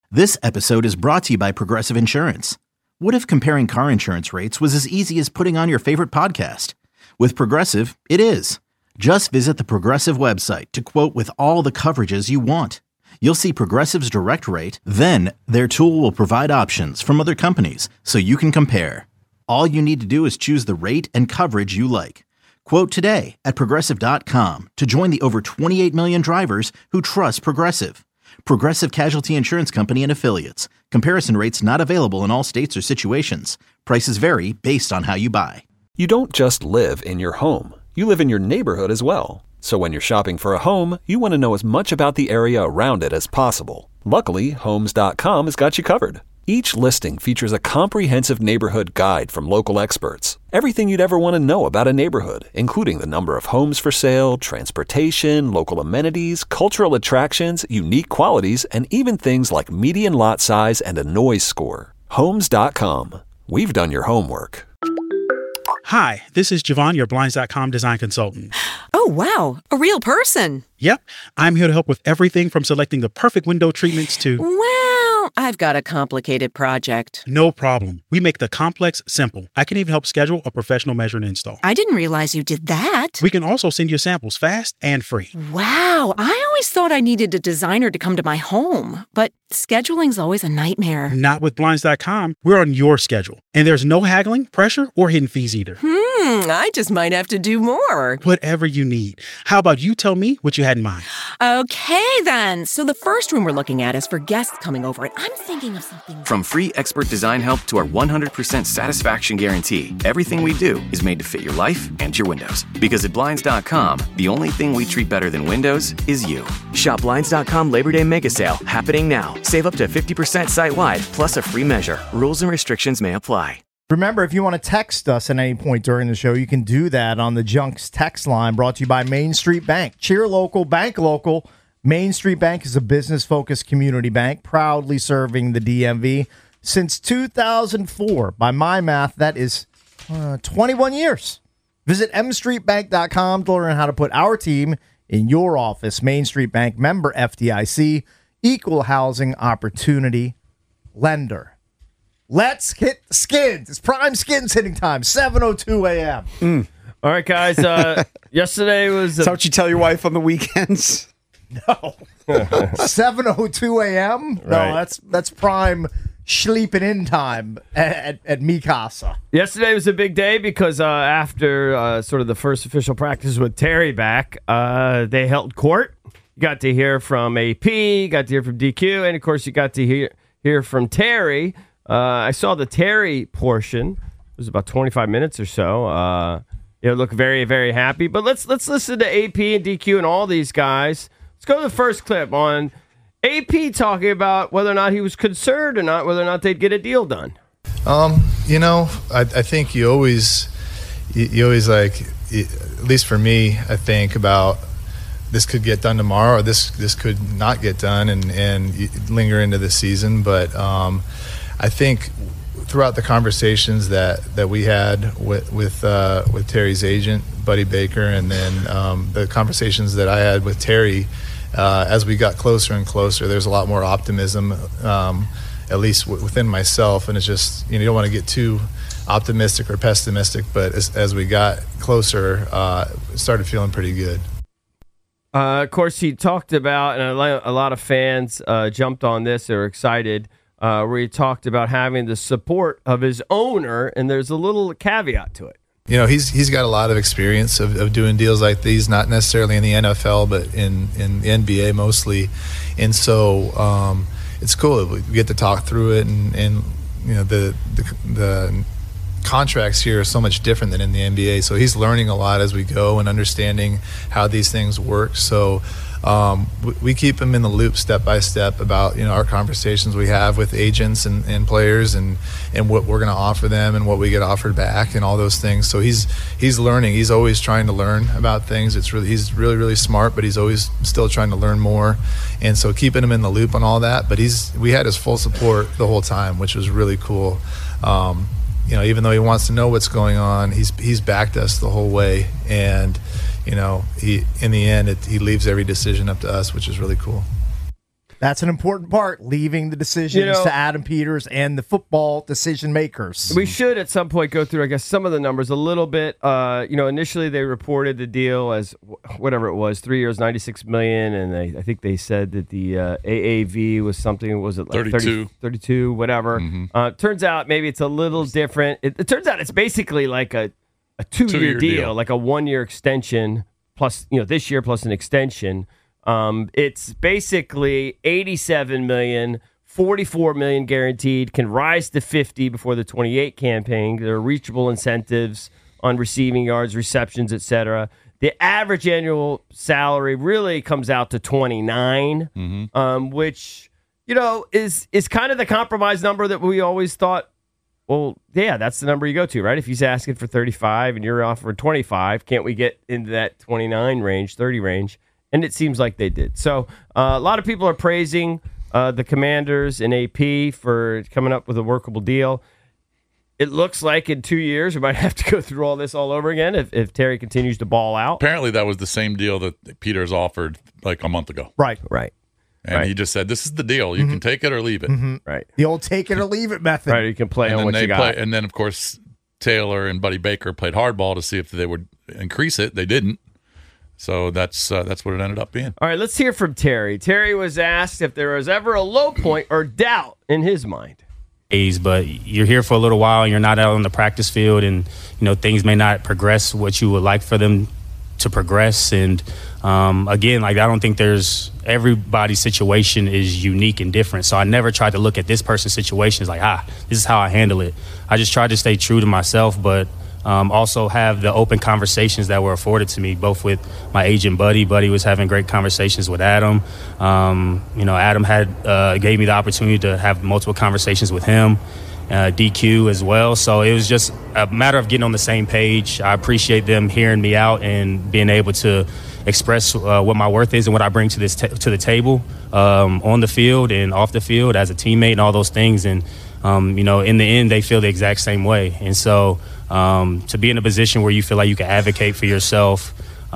This episode is brought to you by Progressive Insurance. What if comparing car insurance rates was as easy as putting on your favorite podcast? With Progressive, it is. Just visit the Progressive website to quote with all the coverages you want. You'll see Progressive's direct rate, then their tool will provide options from other companies so you can compare. All you need to do is choose the rate and coverage you like. Quote today at Progressive.com to join the over 28 million drivers who trust Progressive. Progressive Casualty Insurance Company and Affiliates. Comparison rates not available in all states or situations. Prices vary based on how you buy. You don't just live in your home. You live in your neighborhood as well. So when you're shopping for a home, you want to know as much about the area around it as possible. Luckily, Homes.com has got you covered. Each listing features a comprehensive neighborhood guide from local experts. Everything you'd ever want to know about a neighborhood, including the number of homes for sale, transportation, local amenities, cultural attractions, unique qualities, and even things like median lot size and a noise score. Homes.com. We've done your homework. Hi, this is Javon, your Blinds.com design consultant. Oh, wow. A real person. Yep. I'm here to help with everything from selecting the perfect window treatments to... Well, I've got a complicated project. No problem. We make the complex simple. I can even help schedule a professional measure and install. I didn't realize you did that. We can also send you samples fast and free. Wow. I always thought I needed a designer to come to my home, but scheduling's always a nightmare. Not with Blinds.com. We're on your schedule. And there's no haggling, pressure, or hidden fees either. I just might have to do more. Whatever you need. How about you tell me what you had in mind? Okay, then. So the first room we're looking at is for guests coming over, and I'm thinking of something... From free expert design help to our 100% satisfaction guarantee, everything we do is made to fit your life and your windows. Because at Blinds.com, the only thing we treat better than windows is you. Shop Blinds.com Labor Day Mega Sale, happening now. Save up to 50% site-wide, plus a free measure. Rules and restrictions may apply. Remember, if you want to text us at any point during the show, you can do that on the Junks text line, brought to you by Main Street Bank. Cheer local, bank local. Main Street Bank is a business-focused community bank, proudly serving the DMV since 2004. By my math, that is 21 years. Visit mstreetbank.com to learn how to put our team in your office. Main Street Bank, member FDIC, equal housing opportunity lender. Let's hit the skins. It's prime skins hitting time, 7:02 a.m. All right, guys. Yesterday was... Is that what you tell your wife on the weekends? No. 7:02 a.m.? Right. No, that's prime sleeping in time at Mikasa. Yesterday was a big day because after sort of the first official practice with Terry back, they held court. You got to hear from AP, got to hear from DQ, and, of course, you got to hear from Terry. I saw the Terry portion. It was about 25 minutes or so. It looked very, very happy. But let's listen to AP and DQ and all these guys. Let's go to the first clip on AP talking about whether or not he was concerned or not, whether or not they'd get a deal done. I think you always like, at least for me, I think about this could get done tomorrow or this could not get done and linger into the season. But I think throughout the conversations that we had with Terry's agent, Buddy Baker, and then the conversations that I had with Terry, as we got closer and closer, there's a lot more optimism, at least within myself. And it's just, you don't want to get too optimistic or pessimistic, but as we got closer, it started feeling pretty good. Of course, he talked about, and a lot of fans jumped on this. They were excited. Where he talked about having the support of his owner, and there's a little caveat to it. He's got a lot of experience of doing deals like these, not necessarily in the NFL, but in the NBA mostly. And so it's cool. We get to talk through it, and the contracts here are so much different than in the NBA. So he's learning a lot as we go and understanding how these things work. So we keep him in the loop step by step about our conversations we have with agents and players and what we're going to offer them and what we get offered back and all those things. So he's learning. He's always trying to learn about things. He's really, really smart, but he's always still trying to learn more. And so keeping him in the loop on all that. But we had his full support the whole time, which was really cool. Even though he wants to know what's going on, he's backed us the whole way. And he in the end he leaves every decision up to us, which is really cool. That's an important part, leaving the decisions to Adam Peters and the football decision makers. We should at some point go through, I guess, some of the numbers a little bit. Initially they reported the deal as whatever it was, 3 years, $96 million, and I think they said that the AAV was something, was it like 32, whatever. Turns out maybe it's a little different. It turns out it's basically like a 2-year deal, like a 1-year extension plus, this year plus an extension. It's basically $87 million, $44 million guaranteed, can rise to $50 before the 28 campaign. There are reachable incentives on receiving yards, receptions, etc. The average annual salary really comes out to $29, which, is kind of the compromise number that we always thought, well, yeah, that's the number you go to, right? If he's asking for 35 and you're offering 25, can't we get into that 29 range, 30 range? And it seems like they did. So a lot of people are praising the Commanders and AP for coming up with a workable deal. It looks like in 2 years we might have to go through all this all over again if Terry continues to ball out. Apparently that was the same deal that Peters offered like a month ago. Right. And he just said, this is the deal. You can take it or leave it. Right. The old take it or leave it method. Right. You can play on what you got. And then, of course, Taylor and Buddy Baker played hardball to see if they would increase it. They didn't. So that's what it ended up being. All right, let's hear from Terry. Terry was asked if there was ever a low point or doubt in his mind. But you're here for a little while and you're not out on the practice field, and things may not progress what you would like for them to progress. And again, I don't think everybody's situation is unique and different. So I never tried to look at this person's situation as like, this is how I handle it. I just tried to stay true to myself, but also have the open conversations that were afforded to me, both with my agent Buddy. Buddy was having great conversations with Adam. Adam gave me the opportunity to have multiple conversations with him, DQ as well. So it was just a matter of getting on the same page. I appreciate them hearing me out and being able to express what my worth is and what I bring to to the table on the field and off the field as a teammate and all those things. And in the end, they feel the exact same way. And so to be in a position where you feel like you can advocate for yourself,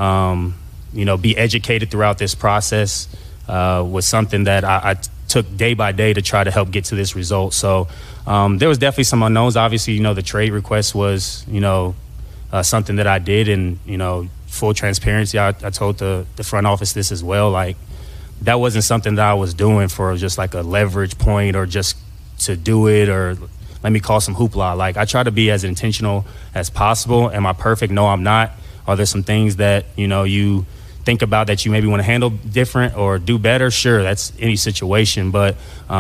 be educated throughout this process was something that I took day by day to try to help get to this result. So there was definitely some unknowns. Obviously, the trade request was, something that I did. And, full transparency, I told the front office this as well. Like, that wasn't something that I was doing for just like a leverage point or just to do it or let me call some hoopla. Like, I try to be as intentional as possible. Am I perfect? No, I'm not. Are there some things that, you think about that you maybe want to handle different or do better? Sure, that's any situation. But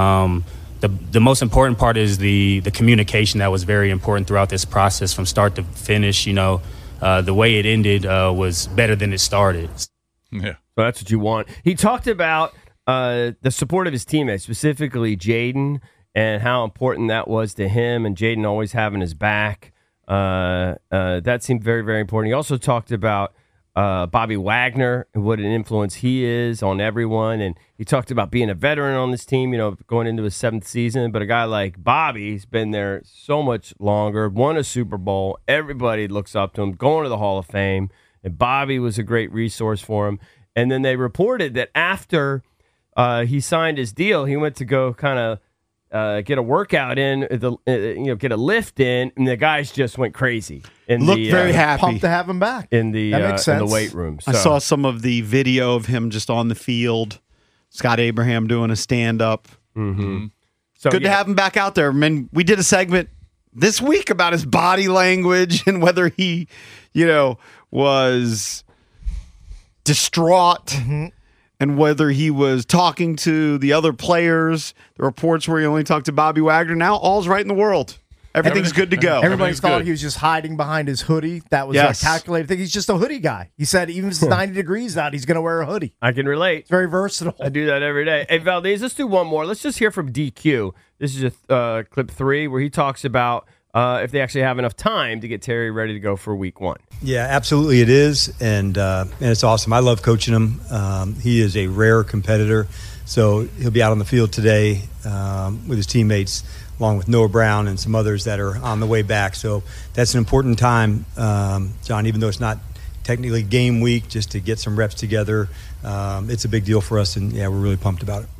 the most important part is the communication that was very important throughout this process from start to finish. The way it ended was better than it started. Yeah. So that's what you want. He talked about the support of his teammates, specifically Jaden, and how important that was to him, and Jaden always having his back. That seemed very, very important. He also talked about Bobby Wagner and what an influence he is on everyone, and he talked about being a veteran on this team, going into his 7th season. But a guy like Bobby's been there so much longer, won a Super Bowl. Everybody looks up to him, going to the Hall of Fame, and Bobby was a great resource for him. And then they reported that after he signed his deal, he went to go kind of get a workout in, get a lift in, and the guys just went crazy. Looked very happy. Pumped to have him back in the weight room. So. I saw some of the video of him just on the field. Scott Abraham doing a stand-up. Mm-hmm. So, good to have him back out there. I mean, we did a segment this week about his body language and whether he, was distraught. Mm-hmm. And whether he was talking to the other players, the reports where he only talked to Bobby Wagner. Now all's right in the world. Everything's good to go. Everybody thought he was just hiding behind his hoodie. That was a calculated thing. He's just a hoodie guy. He said even if it's 90 degrees out, he's going to wear a hoodie. I can relate. It's very versatile. I do that every day. Hey, Valdez, let's do one more. Let's just hear from DQ. This is clip 3 where he talks about if they actually have enough time to get Terry ready to go for week 1. Yeah, absolutely it is, and it's awesome. I love coaching him. He is a rare competitor, so he'll be out on the field today with his teammates, along with Noah Brown and some others that are on the way back. So that's an important time, John, even though it's not technically game week, just to get some reps together. It's a big deal for us, and, yeah, we're really pumped about it.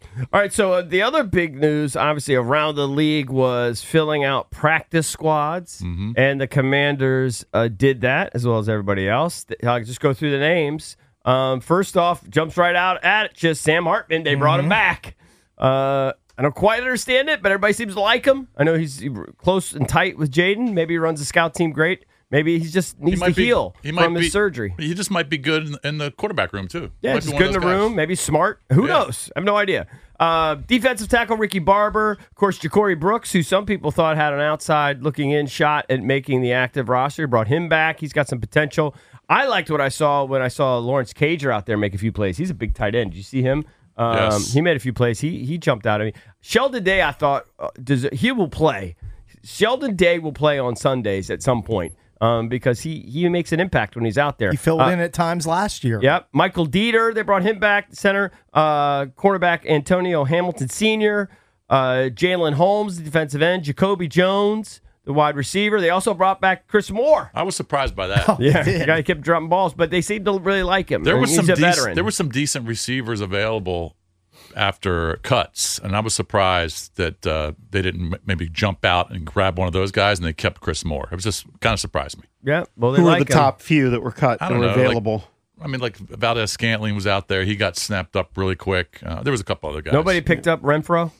All right, so the other big news, obviously, around the league was filling out practice squads, and the Commanders did that, as well as everybody else. I'll just go through the names. First off, jumps right out at it, just Sam Hartman. They brought him back. I don't quite understand it, but everybody seems to like him. I know he's close and tight with Jaden. Maybe he runs the scout team great. Maybe he just needs to heal from his surgery. He just might be good in the quarterback room, too. Yeah, he's good in the room. Maybe smart. Who knows? I have no idea. Defensive tackle Ricky Barber. Of course, Ja'Cory Brooks, who some people thought had an outside looking in shot at making the active roster. Brought him back. He's got some potential. I liked what I saw when I saw Lawrence Cager out there make a few plays. He's a big tight end. Did you see him? Yes. He made a few plays. He jumped out at me. Sheldon Day, I thought, he will play. Sheldon Day will play on Sundays at some point. Because he makes an impact when he's out there. He filled in at times last year. Yep. Michael Dieter, they brought him back. Center, cornerback Antonio Hamilton Sr., Jalen Holmes, the defensive end, Jacoby Jones, the wide receiver. They also brought back Chris Moore. I was surprised by that. The guy kept dropping balls, but they seemed to really like him. There was he's a veteran. There were some decent receivers available after cuts, and I was surprised that they didn't maybe jump out and grab one of those guys, and they kept Chris Moore. It was just kind of surprised me. Yeah, well, they Who like were the top few that were cut that were available? Like Valdez Scantling was out there. He got snapped up really quick. There was a couple other guys. Nobody picked up Renfro?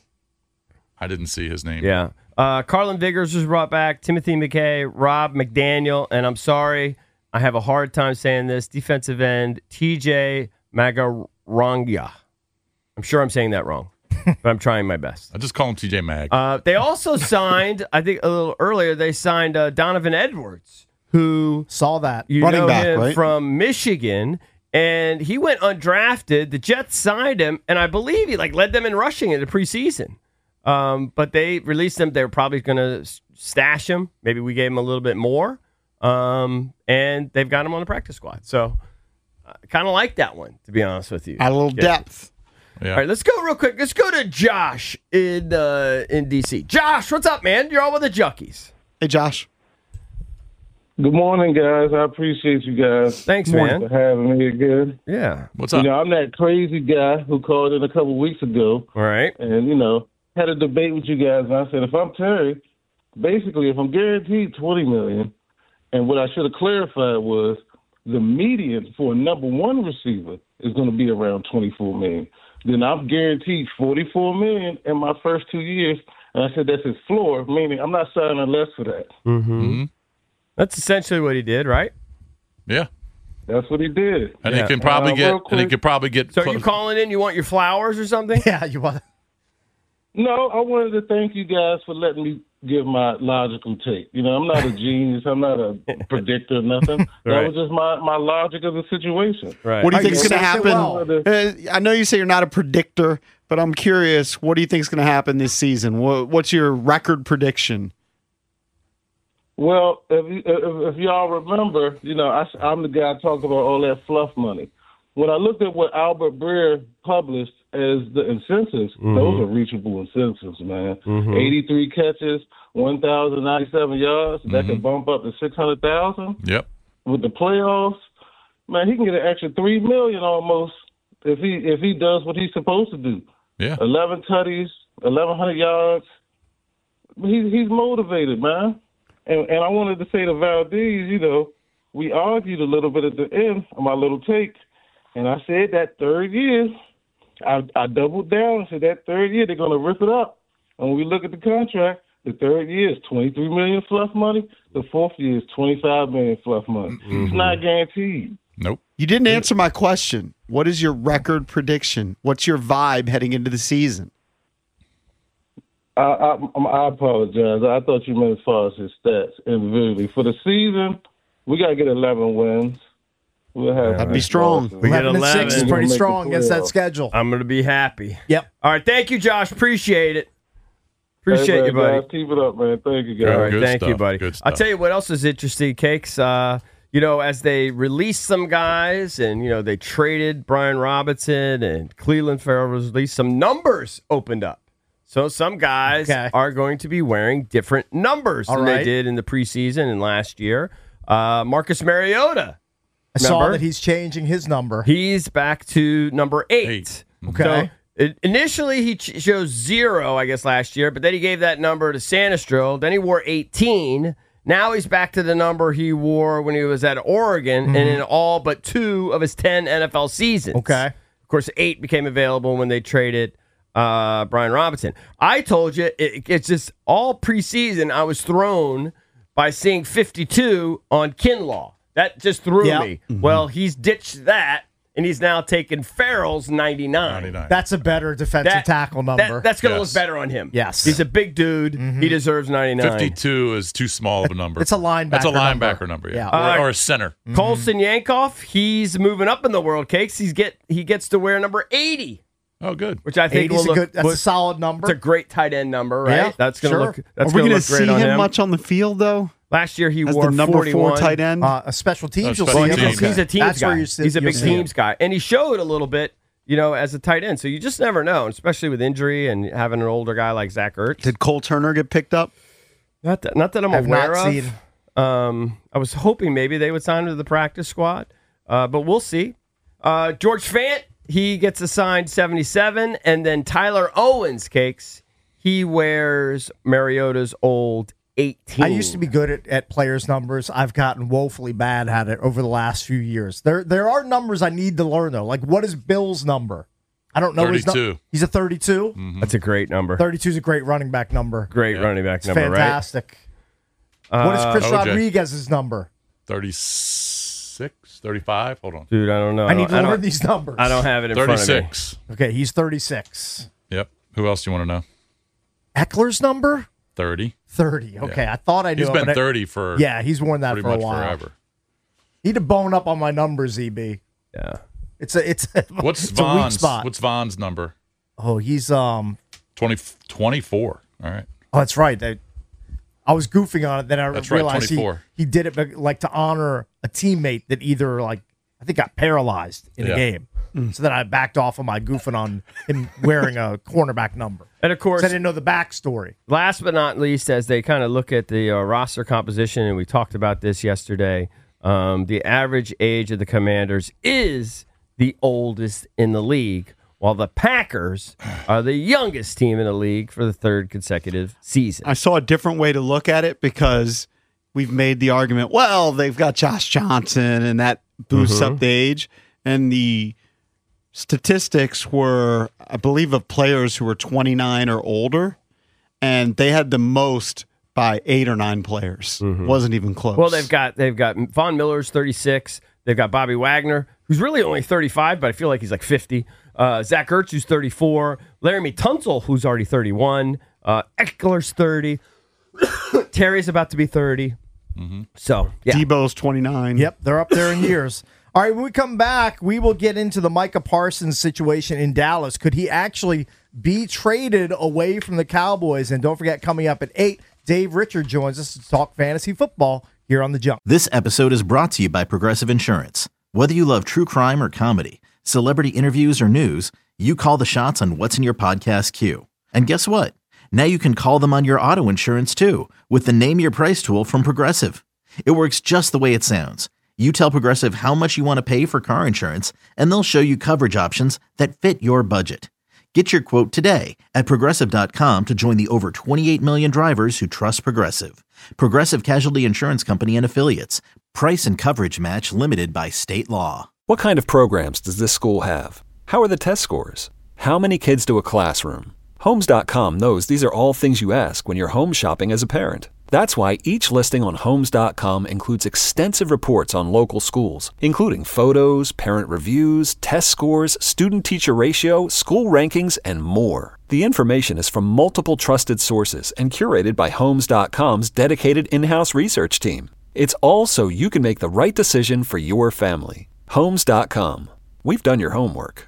I didn't see his name. Yeah. Carlin Viggers was brought back. Timothy McKay, Rob McDaniel, and I'm sorry, I have a hard time saying this, defensive end TJ Magarangya. I'm sure I'm saying that wrong, but I'm trying my best. I just call him TJ Mag. They also signed, I think a little earlier, they signed Donovan Edwards, who saw that running back, him right? from Michigan, and he went undrafted. The Jets signed him, and I believe he led them in rushing in the preseason. But they released him. They were probably going to stash him. Maybe we gave him a little bit more, and they've got him on the practice squad. So I kind of like that one, to be honest with you. Add a little depth. Yeah. All right, let's go real quick. Let's go to Josh in D.C. Josh, what's up, man? You're on with the Junkies. Hey, Josh. Good morning, guys. I appreciate you guys. Thanks, man, for having me again. Yeah. What's up? I'm that crazy guy who called in a couple weeks ago. All right. And, had a debate with you guys, and I said, if I'm Terry, basically, if I'm guaranteed $20 million, and what I should have clarified was the median for a number one receiver is going to be around $24 million. Then I'm guaranteed $44 million in my first 2 years. And I said that's his floor, meaning I'm not signing less for that. Mm-hmm. That's essentially what he did, right? Yeah. That's what he did. And he can probably get. So you calling in? You want your flowers or something? Yeah, you want. No, I wanted to thank you guys for letting me give my logical take. I'm not a genius. I'm not a predictor or nothing. That was just my logic of the situation. Right. What do you think is going to happen? I know you say you're not a predictor, but I'm curious. What do you think is going to happen this season? What's your record prediction? Well, if y'all remember, I'm the guy talking about all that fluff money. When I looked at what Albert Breer published as the incentives, those are reachable incentives, man. 83 catches, 1,097 yards. That can bump up to 600,000. Yep. With the playoffs, man, he can get an extra $3 million almost if he does what he's supposed to do. Yeah. 11 tutties, 1,100 yards. He's motivated, man. And I wanted to say to Valdez, we argued a little bit at the end of my little take. And I said that third year, I doubled down and said that third year they're going to rip it up. And when we look at the contract, the third year is $23 million fluff money. The fourth year is $25 million fluff money. It's not guaranteed. Nope. You didn't answer my question. What is your record prediction? What's your vibe heading into the season? I apologize. I thought you meant as far as his stats individually. For the season, we got to get 11 wins. We'll have That'd be strong. We get 11 and 6 is pretty strong against that schedule. I'm going to be happy. Yep. All right. Thank you, Josh. Appreciate it. Appreciate you, buddy. Guys, keep it up, man. Thank you, guys. All right. Thank you, stuff. buddy. Good stuff. I'll tell you what else is interesting, Cakes. As they released some guys and, they traded Brian Robinson and Cleveland Farrell released some numbers opened up. So some guys are going to be wearing different numbers than they did in the preseason and last year. Marcus Mariota. I saw that he's changing his number. He's back to number 8. Okay. So Initially, he chose 0, I guess, last year, but then he gave that number to Sanistro. Then he wore 18. Now he's back to the number he wore when he was at Oregon and in all but 2 of his 10 NFL seasons. Okay. Of course, 8 became available when they traded Brian Robinson. I told you, it's just all preseason, I was thrown by seeing 52 on Kinlaw. That just threw me. Well, he's ditched that, and he's now taken Farrell's 99. That's a better defensive tackle number. That's going to look better on him. Yes. He's a big dude. He deserves 99. 52 is too small of a number. It's a linebacker. That's a linebacker number, yeah. Or a center. Colson Yankoff, he's moving up in the world cakes. He gets to wear number 80. Oh, good. Which I think will look that's a solid number. It's a great tight end number, right? Yeah, that's going to look. That's Are we going to see him much on the field though? Last year he As wore the number 41. 4 tight end. A special teams. Oh, You'll special see him. teams. He's a teams That's guy. where He's a big teams guy, and he showed a little bit, as a tight end. So you just never know, especially with injury and having an older guy like Zach Ertz. Did Cole Turner get picked up? Not that I'm I've aware not of. seen. I was hoping maybe they would sign him to the practice squad, but we'll see. George Fant, he gets assigned 77, and then Tyler Owens, cakes, he wears Mariota's old 18. I used to be good at players' numbers. I've gotten woefully bad at it over the last few years. There are numbers I need to learn, though. Like, what is Bill's number? I don't know. 32. He's a 32? That's a great number. 32 is a great running back number. Great running back It's number, fantastic. What is Chris OJ. Rodriguez's number? 36, 35? Hold on. Dude, I don't know. I need to learn these numbers. I don't have it in front of me. 36. Okay, he's 36. Yep. Who else do you want to know? Eckler's number? 30. 30. Okay, Yeah. I thought I knew. He's him, been but 30 for yeah, he's worn that pretty for a much while. forever. Need to bone up on my numbers, EB. Yeah. It's What's it's a weak Vaughn's? spot. What's Vaughn's number? Oh, he's 24. All right. Oh, that's right. I was goofing on it. Then I That's right, realized 24. he did it like to honor a teammate that either I think got paralyzed in a game. So then I backed off of my goofing on him wearing a cornerback number. And of course, I didn't know the backstory. Last but not least, as they kind of look at the roster composition, and we talked about this yesterday, the average age of the Commanders is the oldest in the league, while the Packers are the youngest team in the league for the 3rd consecutive season. I saw a different way to look at it because we've made the argument, well, they've got Josh Johnson and that boosts up the age. And the statistics were, I believe, of players who were 29 or older, and they had the most by 8 or 9 players. Wasn't even close. Well, they've got Von Miller's 36. They've got Bobby Wagner, who's really only 35, but I feel like he's like 50. Zach Ertz, who's 34. Laramie Tunsil, who's already 31. Eckler's 30. Terry's about to be 30. So, yeah. Debo's 29. Yep, they're up there in years. All right, when we come back, we will get into the Micah Parsons situation in Dallas. Could he actually be traded away from the Cowboys? And don't forget, coming up at 8, Dave Richard joins us to talk fantasy football here on The Jump. This episode is brought to you by Progressive Insurance. Whether you love true crime or comedy, celebrity interviews or news, you call the shots on what's in your podcast queue. And guess what? Now you can call them on your auto insurance too with the Name Your Price tool from Progressive. It works just the way it sounds. You tell Progressive how much you want to pay for car insurance, and they'll show you coverage options that fit your budget. Get your quote today at Progressive.com to join the over 28 million drivers who trust Progressive. Progressive Casualty Insurance Company and Affiliates. Price and coverage match limited by state law. What kind of programs does this school have? How are the test scores? How many kids do a classroom? Homes.com knows these are all things you ask when you're home shopping as a parent. That's why each listing on Homes.com includes extensive reports on local schools, including photos, parent reviews, test scores, student-teacher ratio, school rankings, and more. The information is from multiple trusted sources and curated by Homes.com's dedicated in-house research team. It's all so you can make the right decision for your family. Homes.com. We've done your homework.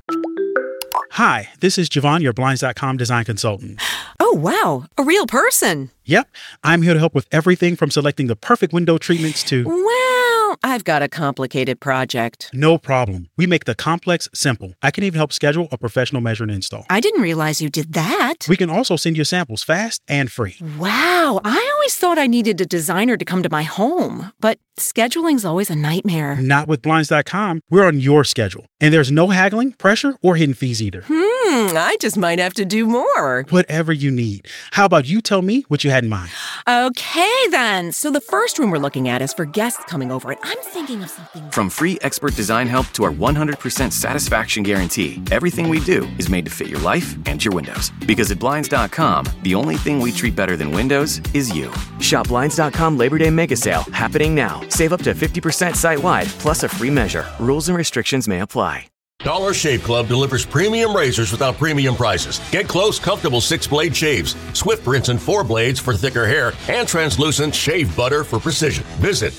Hi, this is Javon, your Blinds.com design consultant. Oh, wow. A real person. Yep, I'm here to help with everything from selecting the perfect window treatments to... Well, I've got a complicated project. No problem. We make the complex simple. I can even help schedule a professional measure and install. I didn't realize you did that. We can also send you samples fast and free. Wow, I always thought I needed a designer to come to my home, but scheduling's always a nightmare. Not with Blinds.com. We're on your schedule. And there's no haggling, pressure, or hidden fees either. I just might have to do more. Whatever you need. How about you tell me what you had in mind? Okay, then. So the first room we're looking at is for guests coming over, and I'm thinking of something. From free expert design help to our 100% satisfaction guarantee, everything we do is made to fit your life and your windows. Because at Blinds.com, the only thing we treat better than windows is you. Shop Blinds.com Labor Day Mega Sale happening now. Save up to 50% site-wide, plus a free measure. Rules and restrictions may apply. Dollar Shave Club delivers premium razors without premium prices. Get close, comfortable 6-blade shaves, swift rinse and 4 blades for thicker hair, and translucent shave butter for precision. Visit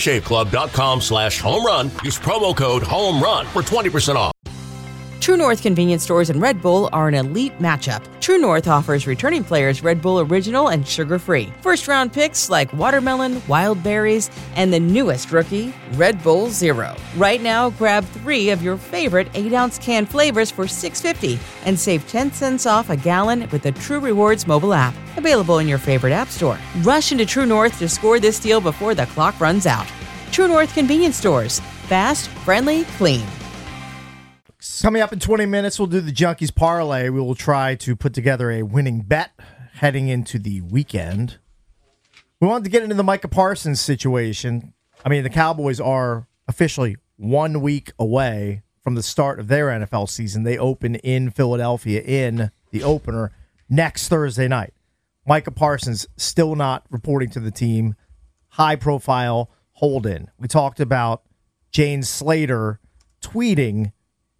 dollarshaveclub.com/home-run. Use promo code HOME-RUN for 20% off. True North convenience stores and Red Bull are an elite matchup. True North offers returning players Red Bull Original and sugar-free. First-round picks like watermelon, wild berries, and the newest rookie, Red Bull Zero. Right now, grab 3 of your favorite 8-ounce can flavors for $6.50 and save 10 cents off a gallon with the True Rewards mobile app. Available in your favorite app store. Rush into True North to score this deal before the clock runs out. True North convenience stores. Fast, friendly, clean. Coming up in 20 minutes, we'll do the Junkies Parlay. We will try to put together a winning bet heading into the weekend. We wanted to get into the Micah Parsons situation. I mean, the Cowboys are officially 1 week away from the start of their NFL season. They open in Philadelphia in the opener next Thursday night. Micah Parsons still not reporting to the team. High-profile hold-in. We talked about Jane Slater tweeting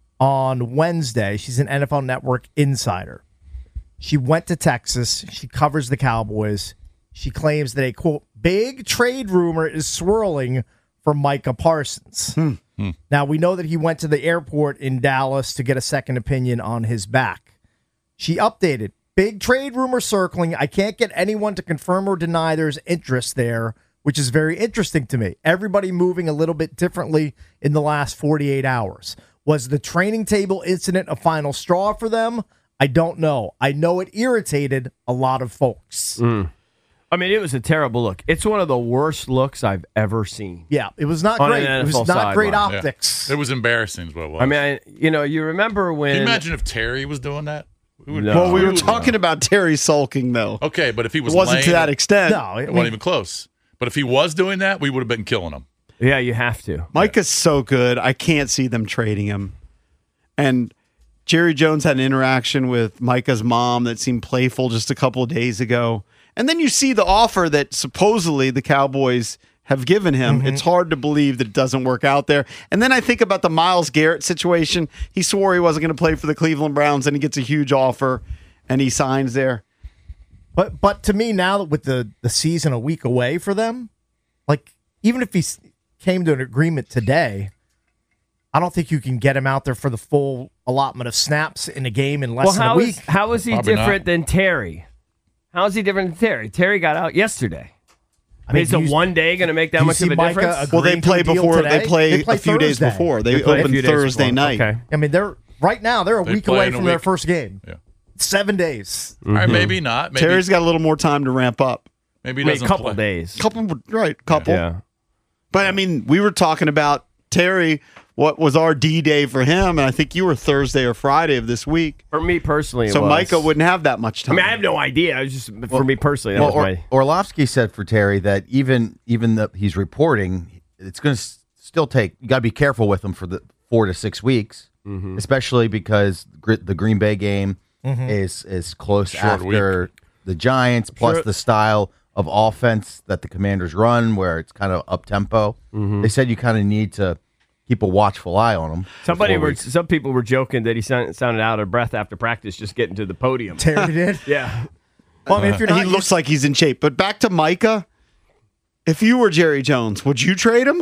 on Wednesday. She's an NFL Network insider. She went to Texas. She covers the Cowboys. She claims that a, quote, big trade rumor is swirling for Micah Parsons. Now, we know that he went to the airport in Dallas to get a second opinion on his back. She updated, big trade rumor circling. I can't get anyone to confirm or deny there's interest there, which is very interesting to me. Everybody moving a little bit differently in the last 48 hours. Was the training table incident a final straw for them? I don't know. I know it irritated a lot of folks. I mean, it was a terrible look. It's one of the worst looks I've ever seen. Yeah, it was not great. It was not great optics. Yeah. It was embarrassing is what it was. I mean, you remember when... Can you imagine if Terry was doing that? Well, we were talking about Terry sulking, though. Okay, but if he was it wasn't lame, to that extent. No, it wasn't even close. But if he was doing that, we would have been killing him. Yeah, you have to. Micah's so good. I can't see them trading him. And Jerry Jones had an interaction with Micah's mom that seemed playful just a couple of days ago. And then you see the offer that supposedly the Cowboys have given him. It's hard to believe that it doesn't work out there. And then I think about the Myles Garrett situation. He swore he wasn't going to play for the Cleveland Browns, and he gets a huge offer, and he signs there. But to me now, with the season a week away for them, like even if he came to an agreement today, I don't think you can get him out there for the full allotment of snaps in a game in less than a week. How is he Probably different not. than Terry? How is he different than Terry? Terry got out yesterday. I mean, is a 1 day going to make that much of a difference? Well, they play before. They play a few days Thursday. before. They open Thursday night. Okay. I mean, they're a They week play away in a from their week. first game. Yeah. 7 days. All right, maybe not. Maybe, Terry's got a little more time to ramp up. maybe he Maybe doesn't a couple play. days. Couple. Yeah. But I mean, we were talking about Terry. What was our D-Day for him? And I think you were Thursday or Friday of this week. For me personally, So it was. Micah wouldn't have that much I time. mean, I have no idea. It was just for me personally. That was my. Orlovsky said for Terry that even though he's reporting, it's going to still take. You got to be careful with him for the 4 to 6 weeks, especially because the Green Bay game is close Short after the Giants, plus the style of offense that the Commanders run, where it's kind of up tempo. They said you kind of need to keep a watchful eye on him. Some people were joking that he sounded out of breath after practice just getting to the podium. Terry did? Yeah. Well, I mean, if you're And not he looks like he's in shape. But back to Micah. If you were Jerry Jones, would you trade him?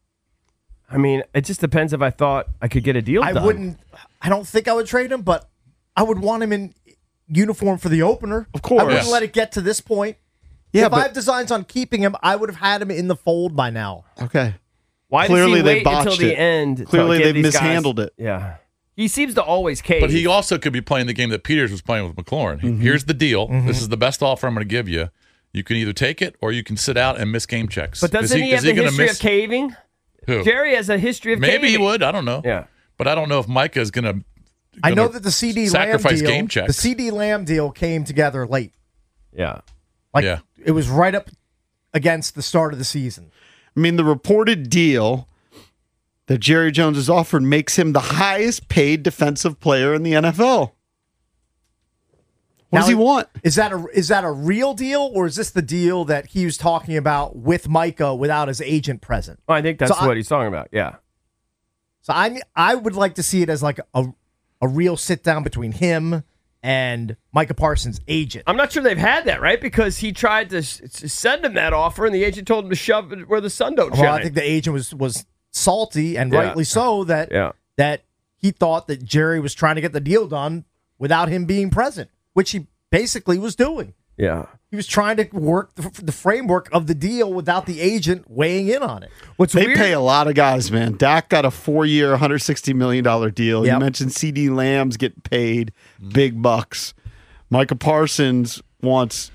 I mean, it just depends if I thought I could get a deal done. I don't think I would trade him, but I would want him in uniform for the opener. Of course. I wouldn't let it get to this point. Yeah, if I but- have designs on keeping him, I would have had him in the fold by now. Okay. Why Clearly does he they wait botched until the it. end? to Clearly give they've these guys- mishandled it. Yeah. He seems to always cave. But he also could be playing the game that Peters was playing with McLaurin. Here's the deal. This is the best offer I'm going to give you. You can either take it or you can sit out and miss game checks. But doesn't he have the history of caving? Who? Jerry has a history of Maybe caving. he would. I don't know. Yeah. But I don't know if Micah is going to I know that the CD Lamb sacrifice deal, game checks. the CD Lamb deal came together late. Yeah. It was right up against the start of the season. I mean, the reported deal that Jerry Jones has offered makes him the highest paid defensive player in the NFL. What does he want? Is that a real deal, or is this the deal that he was talking about with Micah without his agent present? Well, I think that's what he's talking about. Yeah. So I would like to see it as like a real sit down between him and Micah Parsons' agent. I'm not sure they've had that, right? Because he tried to send him that offer, and the agent told him to shove it where the sun don't shine. Well, I think the agent was salty, and rightly so, that he thought that Jerry was trying to get the deal done without him being present, which he basically was doing. Yeah. He was trying to work the framework of the deal without the agent weighing in on it. They pay a lot of guys, man. Dak got a 4-year, $160 million deal. Yep. You mentioned CD Lamb's getting paid big bucks. Micah Parsons wants,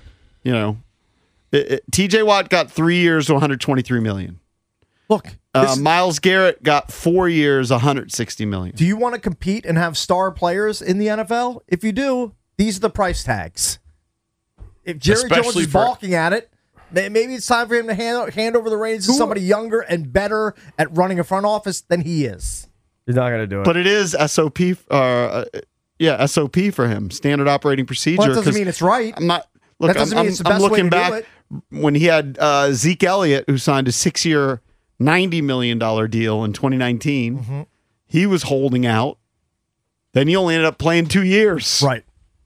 TJ Watt got 3 years, $123 million. Look, Myles Garrett got 4 years, $160 million. Do you want to compete and have star players in the NFL? If you do, these are the price tags. If Jerry Jones is balking at it, maybe it's time for him to hand over the reins to somebody younger and better at running a front office than he is. He's not going to do it. But it is SOP, SOP for him, standard operating procedure. Well, that doesn't mean it's right. I'm not. Look, that doesn't mean it's the best I'm looking way to back do it. when he had Zeke Elliott, who signed a 6-year, $90 million deal in 2019. Mm-hmm. He was holding out. Then he only ended up playing 2 years. Right.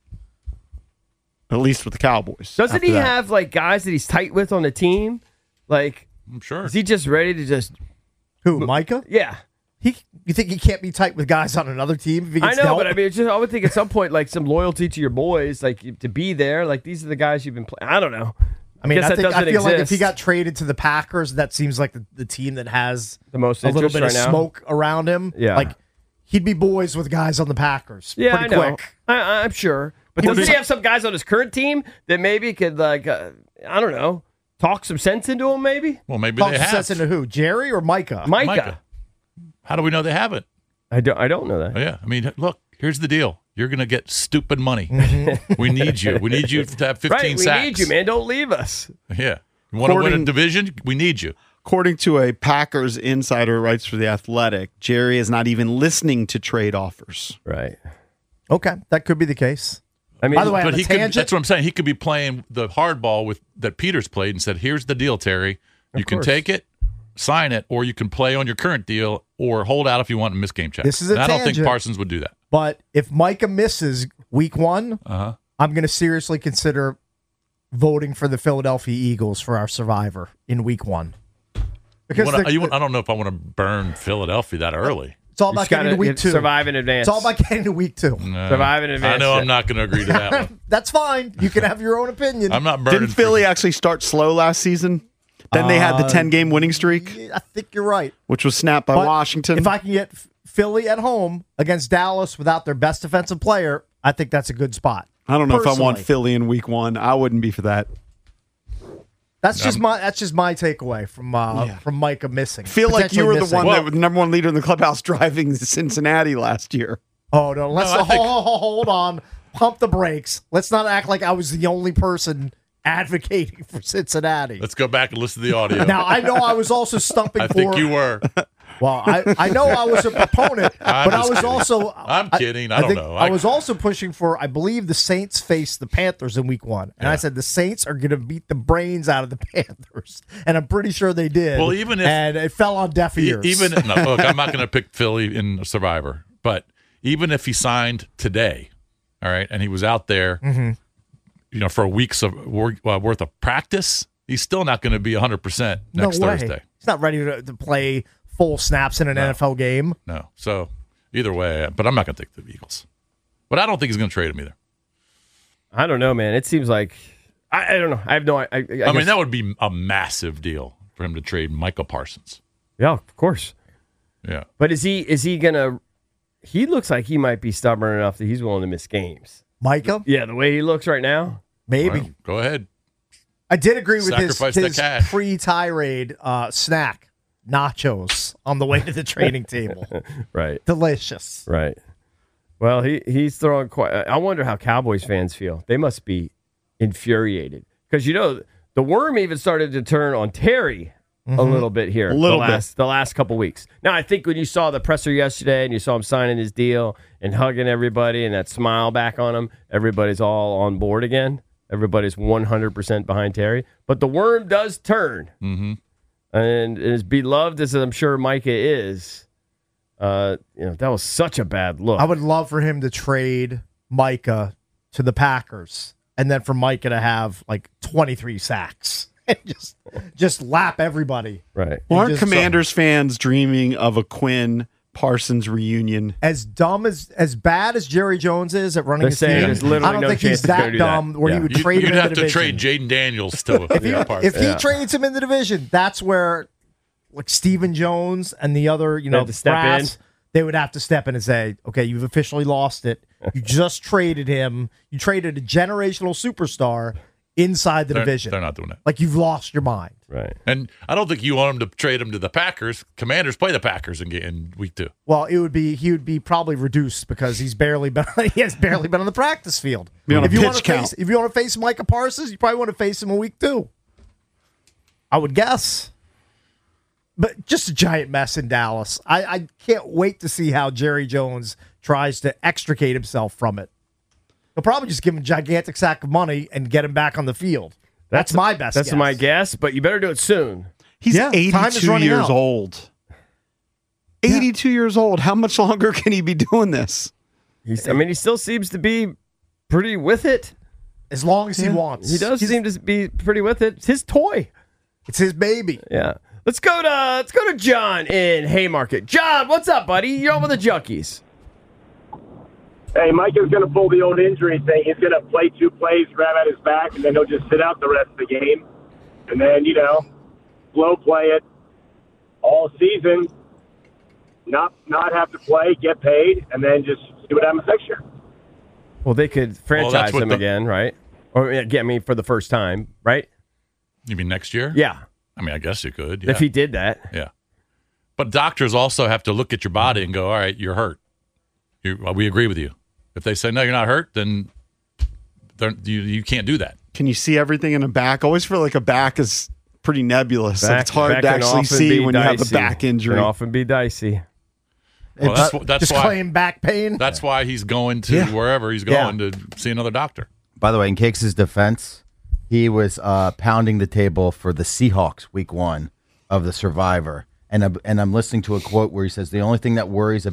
At least with the Cowboys. Doesn't he have like guys that he's tight with on the team? Like, I'm sure. Is he just ready to just who? Micah? Yeah. You think he can't be tight with guys on another team? If he I gets know, dealt? but I mean, I would think at some point, like some loyalty to your boys, like to be there. Like these are the guys you've been playing. I don't know. I mean, guess that doesn't feel like if exist. he got traded to the Packers, that seems like the team that has the most a little interest bit right of now. smoke around him. Yeah. Like he'd be boys with guys on the Packers. Yeah, pretty I know. quick. I'm sure. But doesn't he have some guys on his current team that maybe could, like, I don't know, talk some sense into him, maybe? Well, maybe Talk they some have. sense into who? Jerry or Micah? Micah. How do we know they haven't? I don't know that. Oh, yeah. I mean, look, here's the deal. You're going to get stupid money. Mm-hmm. We need you. We need you to have 15 right, sacks. we need you, man. Don't leave us. Yeah. You want to win a division? We need you. According to a Packers insider who writes for The Athletic, Jerry is not even listening to trade offers. Right. Okay, that could be the case. I mean, by the way, but on a he could, tangent, that's what I'm saying. He could be playing the hardball that Peters played and said, here's the deal, Terry. You can course. take it, sign it, or you can play on your current deal or hold out if you want and miss game check. This is a And I don't think tangent. Parsons would do that. but if Micah misses week 1, Uh-huh. I'm going to seriously consider voting for the Philadelphia Eagles for our survivor in week 1. Because I don't know if I want to burn Philadelphia that early. it's all about getting to week 2. Survive in advance. It's all about getting to week 2. No. Survive in advance. I know I'm not going to agree to that one. That's fine. You can have your own opinion. I'm not burning. Didn't Philly actually start slow last season? Then they had the 10-game winning streak, I think you're right. which was snapped by But Washington. If I can get Philly at home against Dallas without their best defensive player, I think that's a good spot. I don't know if I want Personally. Philly in week 1. I wouldn't be for that. That's just my takeaway from Micah missing. Feel like you Potentially were the missing. one that was the number one leader in the clubhouse driving Cincinnati last year. Oh no! Let's No, I think- hold on. Pump the brakes. Let's not act like I was the only person advocating for Cincinnati. Let's go back and listen to the audio. Now I know I was also stumping I for. think you were. Well, I know I was a proponent, I'm but I just was kidding. also. I'm kidding. I don't think know. I was also pushing for. I believe the Saints faced the Panthers in Week 1, and I said the Saints are going to beat the brains out of the Panthers, and I'm pretty sure they did. Well, even if- and it fell on deaf ears. No, look, I'm not going to pick Philly in Survivor, but even if he signed today, all right, and he was out there, for a week's worth of practice, he's still not going to be 100% next no way. Thursday. He's not ready to play full snaps in an NFL game. No. So either way, but I'm not going to take the Eagles. But I don't think he's going to trade him either. I don't know, man. It seems like I don't know. I have no. I mean, that would be a massive deal for him to trade Micah Parsons. Yeah, of course. Yeah. But is he gonna? He looks like he might be stubborn enough that he's willing to miss games. Micah? Yeah, the way he looks right now. Maybe. Well, go ahead. I did agree with Sacrifice the his cash. pre-tirade snack, nachos, on the way to the training table. Right. Delicious. Right. Well, he's throwing quite. I wonder how Cowboys fans feel. They must be infuriated because the worm even started to turn on Terry a little bit here. The last couple weeks. Now, I think when you saw the presser yesterday and you saw him signing his deal and hugging everybody and that smile back on him, everybody's all on board again. Everybody's 100% behind Terry. But the worm does turn. Mm-hmm. And as beloved as I'm sure Micah is, that was such a bad look. I would love for him to trade Micah to the Packers and then for Micah to have like 23 sacks and just lap everybody. Right. Well, aren't Commanders fans dreaming of a Quinn Parsons reunion? As bad as Jerry Jones is at running his team, I don't think he's that dumb where he would trade him in the division. You'd have to trade Jaden Daniels to if he trades him in the division, that's where like Stephen Jones and the other, brass, they would have to step in and say, okay, you've officially lost it. You just traded him. You traded a generational superstar inside the division. They're not doing that. Like, you've lost your mind. Right. And I don't think you want him to trade him to the Packers. Commanders play the Packers in week 2. Well, he would be probably reduced because he has barely been on the practice field. If you want to face Micah Parsons, you probably want to face him in week 2. I would guess. But just a giant mess in Dallas. I can't wait to see how Jerry Jones tries to extricate himself from it. He'll probably just give him a gigantic sack of money and get him back on the field. That's my best guess. That's my guess, but you better do it soon. He's 82 years old. 82 years old. How much longer can he be doing this? He still seems to be pretty with it. As long as he wants. He does seem to be pretty with it. It's his toy. It's his baby. Yeah. Let's go to John in Haymarket. John, what's up, buddy? You're on with the Junkies. Hey, Mike is going to pull the old injury thing. He's going to play 2 plays, grab at his back, and then he'll just sit out the rest of the game. And then, slow play it all season, not have to play, get paid, and then just see what happens next year. Well, they could franchise him again, right? Or, for the first time, right? You mean next year? Yeah. I guess you could. Yeah. If he did that. Yeah. But doctors also have to look at your body and go, all right, you're hurt. We agree with you. If they say, no, you're not hurt, then you can't do that. Can you see everything in a back? I always feel like a back is pretty nebulous. It's hard to actually see when you have a back injury. It can often be dicey. Well, that's just why, claim back pain. That's why he's going to wherever he's going to see another doctor. By the way, in Cakes' defense, he was pounding the table for the Seahawks week 1 of the Survivor. And I'm listening to a quote where he says, the only thing that worries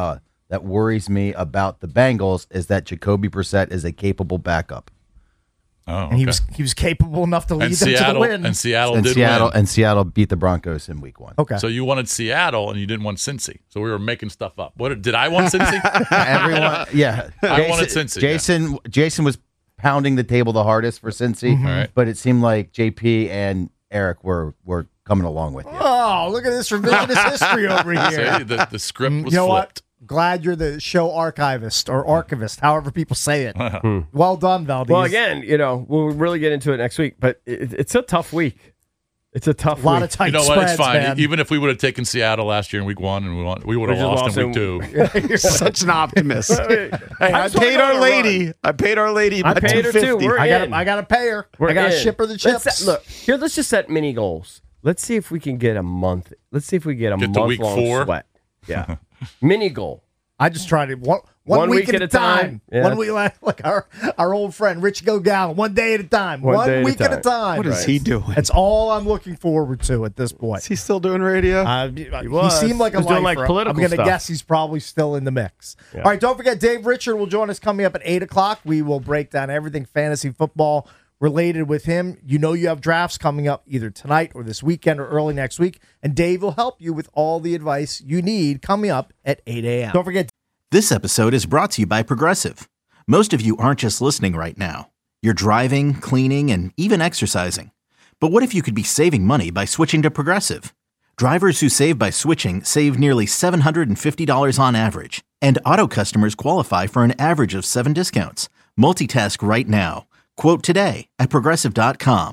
me about the Bengals is that Jacoby Brissett is a capable backup. Oh, okay. And he was capable enough to lead them to the win. And Seattle did win. And Seattle beat the Broncos in week 1. Okay. So you wanted Seattle and you didn't want Cincy. So we were making stuff up. What did I want Cincy? Everyone, yeah. I wanted Cincy. Jason was pounding the table the hardest for Cincy, Right. but it seemed like JP and Eric were coming along with you. Oh, look at this revisionist history over here. See, the script was you know flipped. What? Glad you're the show archivist or archivist, however people say it. Well done, Valdez. Well, again, we'll really get into it next week, but it's a tough week. It's a tough lot week. of tight You know what? spreads, It's fine. man. Even if we would have taken Seattle last year in week 1 and we would have lost in week 2. You're such an optimist. Hey, I paid Our Lady. I paid Our Lady. I paid her too. I got to pay her. I got to ship her the chips. Let's just set mini goals. Let's see if we can get a month. Let's see if we get a Get to week month-long 4? sweat. Yeah. Mini goal. I just tried it one week at a time. Yeah. 1 week, like our old friend Rich Gogala. 1 day at a time. One week at a time. What is he doing? That's all I'm looking forward to at this point. Is he still doing radio? He seemed like a doing lifer. political I'm going to stuff. guess he's probably still in the mix. Yeah. All right, don't forget Dave Richard will join us coming up at 8 o'clock. We will break down everything fantasy football related with him. You have drafts coming up either tonight or this weekend or early next week, and Dave will help you with all the advice you need coming up at 8 a.m. Don't forget. This episode is brought to you by Progressive. Most of you aren't just listening right now. You're driving, cleaning, and even exercising. But what if you could be saving money by switching to Progressive? Drivers who save by switching save nearly $750 on average. And auto customers qualify for an average of 7 discounts. Multitask right now. Quote today at Progressive.com.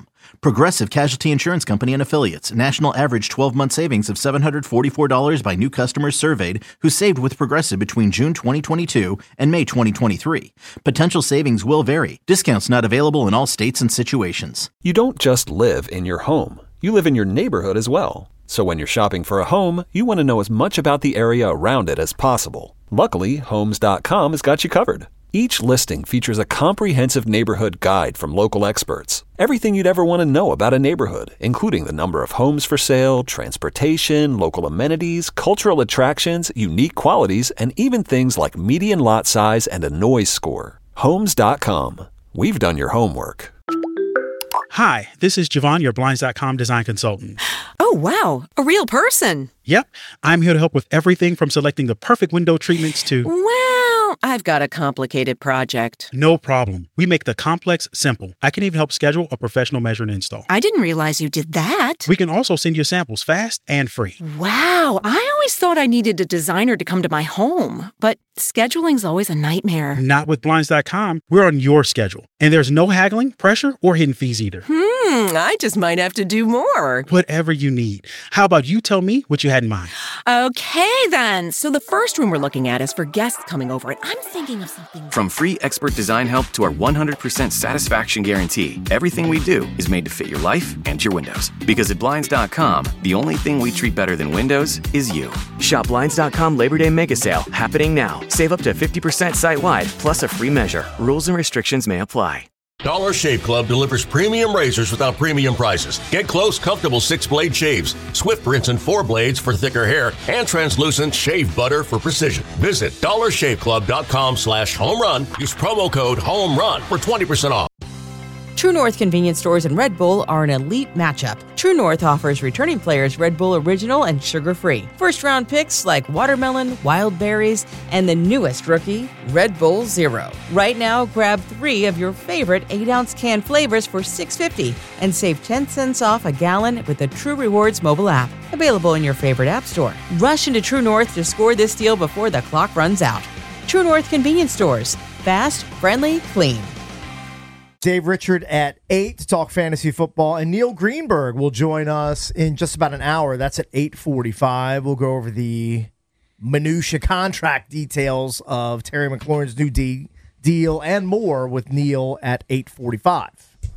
Progressive Casualty Insurance Company and Affiliates. National average 12-month savings of $744 by new customers surveyed who saved with Progressive between June 2022 and May 2023. Potential savings will vary. Discounts not available in all states and situations. You don't just live in your home. You live in your neighborhood as well. So when you're shopping for a home, you want to know as much about the area around it as possible. Luckily, Homes.com has got you covered. Each listing features a comprehensive neighborhood guide from local experts. Everything you'd ever want to know about a neighborhood, including the number of homes for sale, transportation, local amenities, cultural attractions, unique qualities, and even things like median lot size and a noise score. Homes.com. We've done your homework. Hi, this is Javon, your Blinds.com design consultant. Oh, wow. A real person. Yep, I'm here to help with everything from selecting the perfect window treatments to... Well, I've got a complicated project. No problem. We make the complex simple. I can even help schedule a professional measure and install. I didn't realize you did that. We can also send you samples fast and free. Wow, I always thought I needed a designer to come to my home, but scheduling's always a nightmare. Not with Blinds.com. We're on your schedule, and there's no haggling, pressure, or hidden fees either. I just might have to do more. Whatever you need. How about you tell me what you had in mind? Okay, then. So the first room we're looking at is for guests coming over, and I'm thinking of something... From free expert design help to our 100% satisfaction guarantee, everything we do is made to fit your life and your windows. Because at Blinds.com, the only thing we treat better than windows is you. Shop Blinds.com Labor Day Mega Sale happening now. Save up to 50% site-wide, plus a free measure. Rules and restrictions may apply. Dollar Shave Club delivers premium razors without premium prices. Get close, comfortable 6-blade shaves, swift rinse and 4 blades for thicker hair, and translucent shave butter for precision. Visit dollarshaveclub.com/homerun. Use promo code HOMERUN for 20% off. True North convenience stores and Red Bull are an elite matchup. True North offers returning players Red Bull Original and sugar-free. First-round picks like watermelon, wild berries, and the newest rookie, Red Bull Zero. Right now, grab 3 of your favorite 8-ounce can flavors for $6.50 and save 10 cents off a gallon with the True Rewards mobile app. Available in your favorite app store. Rush into True North to score this deal before the clock runs out. True North convenience stores. Fast, friendly, clean. Dave Richard at 8 to talk fantasy football, and Neil Greenberg will join us in just about an hour. That's at 8:45. We'll go over the minutia contract details of Terry McLaurin's new deal and more with Neil at 8:45.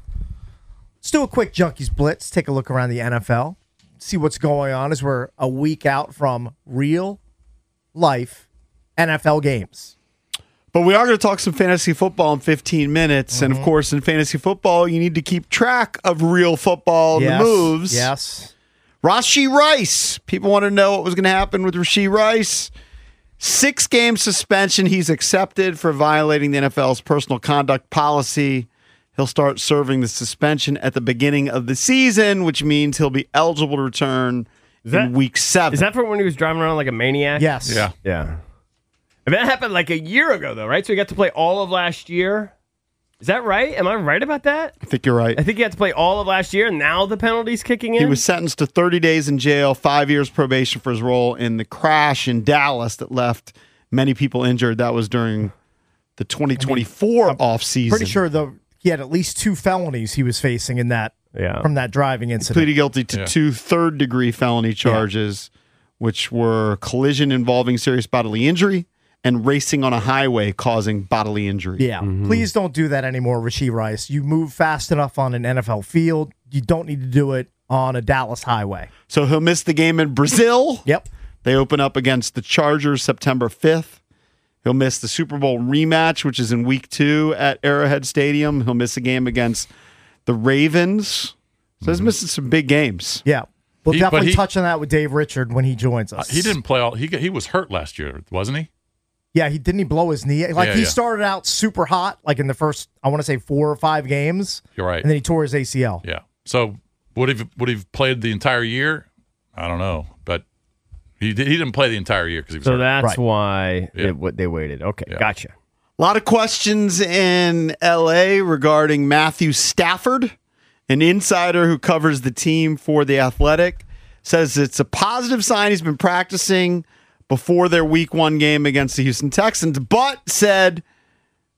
Let's do a quick Junkies Blitz. Take a look around the NFL. See what's going on as we're a week out from real life NFL games. But we are going to talk some fantasy football in 15 minutes. And, of course, in fantasy football, you need to keep track of real football, the moves. Yes. Rashee Rice. People want to know what was going to happen with Rashee Rice. 6-game suspension he's accepted for violating the NFL's personal conduct policy. He'll start serving the suspension at the beginning of the season, which means he'll be eligible to return in week 7. Is that for when he was driving around like a maniac? Yes. Yeah. And that happened like a year ago, though, right? So he got to play all of last year. Is that right? Am I right about that? I think you're right. I think he had to play all of last year, and now the penalty's kicking in? He was sentenced to 30 days in jail, 5 years probation for his role in the crash in Dallas that left many people injured. That was during the 2024 offseason. Pretty sure he had at least 2 felonies he was facing in that from that driving incident. Pleaded guilty to 2 third-degree felony charges, which were collision involving serious bodily injury and racing on a highway causing bodily injury. Yeah, please don't do that anymore, Rashee Rice. You move fast enough on an NFL field. You don't need to do it on a Dallas highway. So he'll miss the game in Brazil. Yep. They open up against the Chargers September 5th. He'll miss the Super Bowl rematch, which is in week 2 at Arrowhead Stadium. He'll miss a game against the Ravens. So he's missing some big games. Yeah. We'll definitely touch on that with Dave Richard when he joins us. He didn't play all. He was hurt last year, wasn't he? Yeah, didn't he blow his knee? He started out super hot, like in the first, I want to say 4 or 5 games. You're right. And then he tore his ACL. Yeah. So would he played the entire year? I don't know, but he didn't play the entire year because he was hurt. So that's why they waited. Okay, gotcha. A lot of questions in L.A. regarding Matthew Stafford. An insider who covers the team for The Athletic says it's a positive sign he's been practicing before their week 1 game against the Houston Texans, but said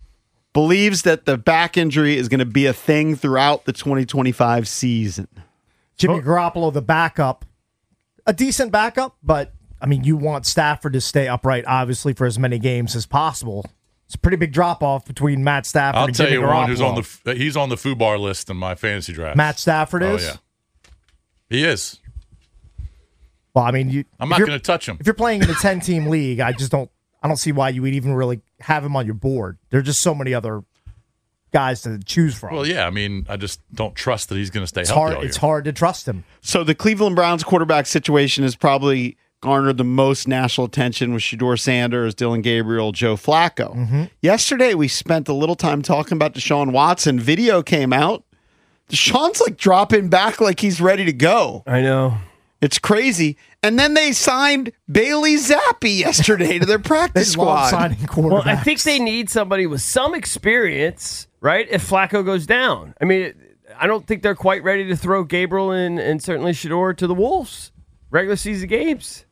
believes that the back injury is going to be a thing throughout the 2025 season. Jimmy Garoppolo, the backup, a decent backup, but I mean, you want Stafford to stay upright, obviously, for as many games as possible. It's a pretty big drop off between Matt Stafford and Jimmy Garoppolo. I'll tell you one who's he's on the FUBAR list in my fantasy draft. Matt Stafford is? Oh, yeah. He is. Well, I mean, I'm not going to touch him. If you're playing in a 10-team league, I don't see why you would even really have him on your board. There are just so many other guys to choose from. Well, yeah, I mean, I just don't trust that he's going to stay healthy all year. It's hard to trust him. So the Cleveland Browns quarterback situation has probably garnered the most national attention with Shedeur Sanders, Dylan Gabriel, Joe Flacco. Mm-hmm. Yesterday, we spent a little time talking about Deshaun Watson. Video came out. Deshaun's like dropping back like he's ready to go. I know. It's crazy. And then they signed Bailey Zappi yesterday to their practice squad. Signing quarterbacks. Well, I think they need somebody with some experience, right? If Flacco goes down. I mean, I don't think they're quite ready to throw Gabriel and certainly Shedeur to the Wolves. Regular season games.